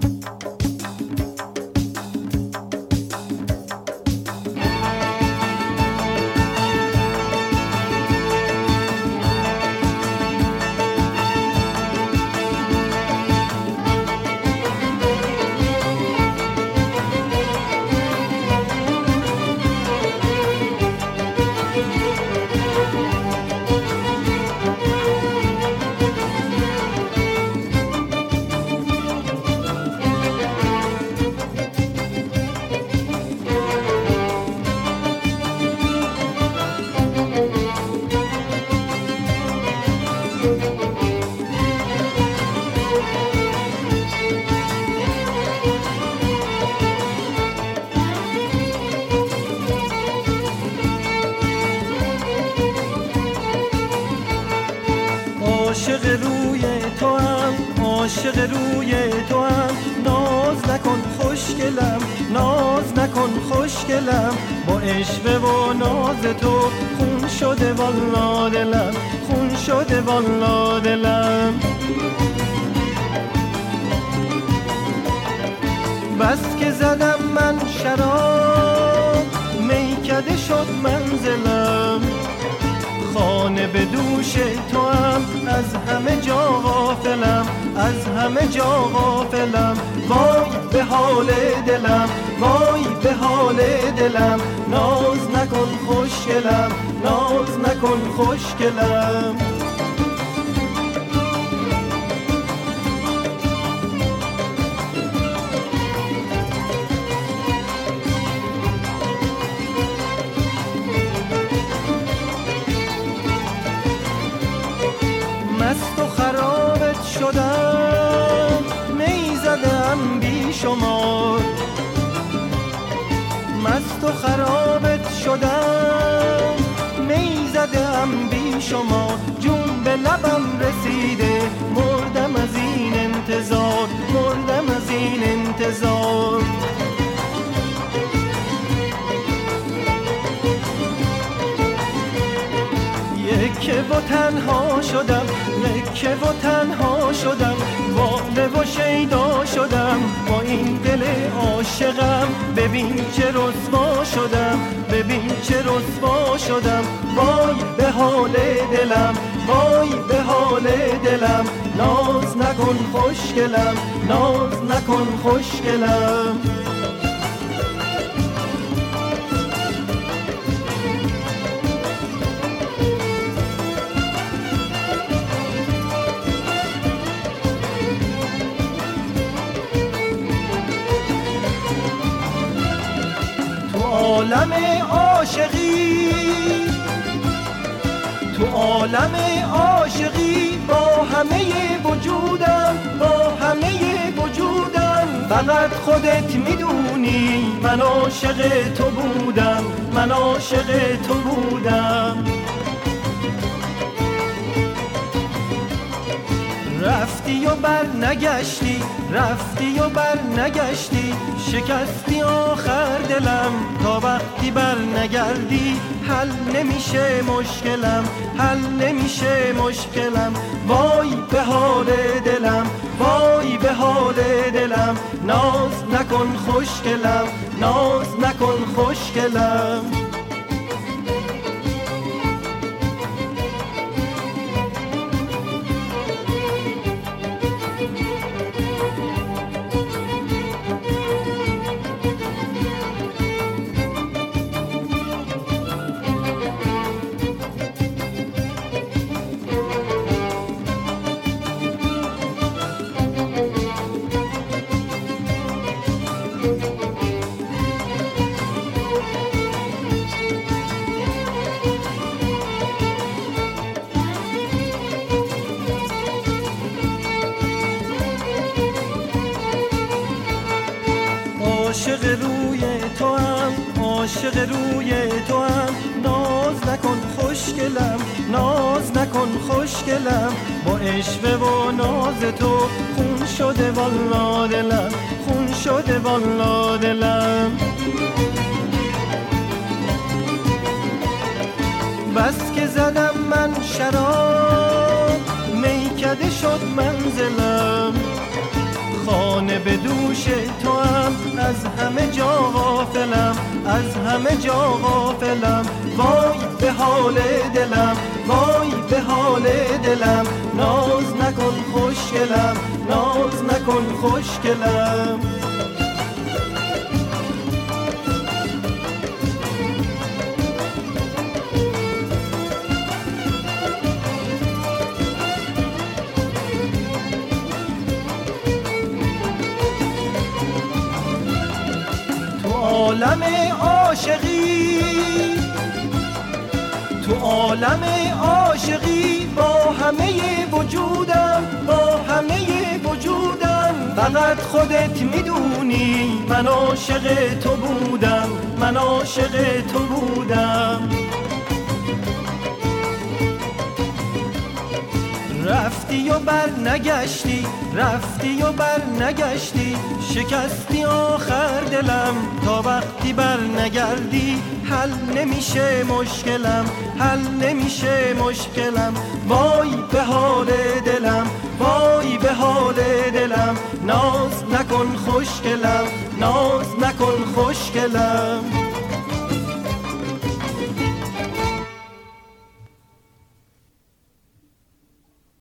عاشق روی تو هم، عاشق روی تو هم، ناز نکن خوشگلم، ناز نکن خوشگلم، با عشق و ناز تو خون شده والا دلم، خون شده والا دلم. بس که زدم من شراب، میکده شد منزلم، خانه به دوش تو هم، از همه جا غافلم، از همه جا غافلم. وای به حال دلم، وای به حال دلم، ناز نکن خوشگلم، ناز نکن خوشگلم. مست و خرابت شدم، می زدم بی شمار، مست و خرابت شدم، می زدم بی شمار، جون به لبم رسیده، مردم از این انتظار، مردم از این انتظار. یکه و تنها شدم، یکه و تنها شدم، واله و شیدا شدم با این دل عاشقم. ببین چه رسوا شدم، ببین چه رسوا شدم. وای به حال دلم، وای به حال دلم، ناز نکن خوشگلم، ناز نکن خوشگلم. عالم عاشقی، تو عالم عاشقی، با همه وجودم، با همه وجودم، فقط خودت میدونی من عاشق تو بودم، من عاشق تو بودم. رفتی و بر نگشتی، رفتی و بر نگشتی، شکستی آخر دلم، تا وقتی بر نگردی حل نمیشه مشکلم، حل نمیشه مشکلم. وای به حال دلم، وای به حال دلم، ناز نکن خوشگلم، ناز نکن خوشگلم. عاشق روی تو هم، عاشق روی تو هم، ناز نکن خوشگلم، ناز نکن خوشگلم، با عشق و ناز تو خون شده والا دلم، خون شده والا دلم. بس که زدم من شراب، میکده شد منزلم، خانه به دوش تو هم، از همه جا غافلم، از همه جا غافلم. وای به حال دلم، وای به حال دلم، ناز نکن خوشگلم، ناز نکن خوشگلم. عالم عاشقی، تو عالم عاشقی با همه وجودم، با همه وجودم. فقط خودت میدونی من عاشق تو بودم، من عاشق تو بودم. رفتی و بر نگشتی، رفتی و بر نگشتی، شکستی آخر دلم. تا وقتی بر نگردی حل نمیشه مشکلم، حل نمیشه مشکلم. وای به حال دلم، وای به حال دلم، ناز نکن خوشگلم، ناز نکن خوشگلم.